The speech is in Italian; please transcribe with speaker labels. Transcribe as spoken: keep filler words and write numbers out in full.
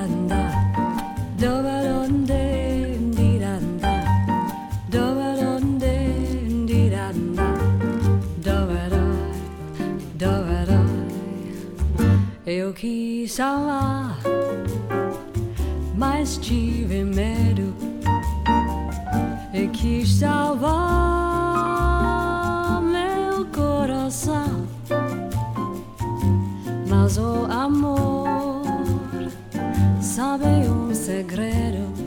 Speaker 1: diranda, dove donde diranda, dove donde diranda, dove dove, dove dove. Eu quis amar, mas tive medo e quis salvar meu coração. Mas o amor sabe um segredo